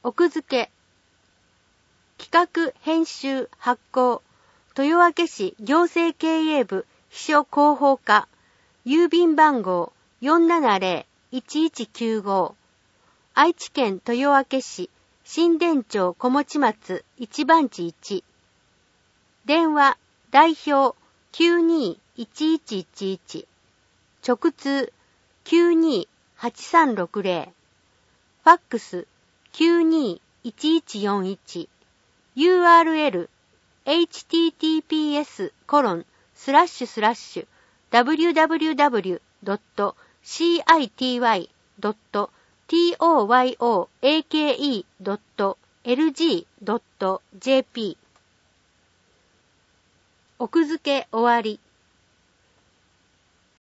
奥付け。企画編集発行豊明市行政経営部秘書広報課郵便番号 470-1195 愛知県豊明市新田町小持松一番地1電話代表 92-1111 直通 92-8360 ファックス 92-1141 URL https://www.city.toyake.lg.jp 奥付け終わり。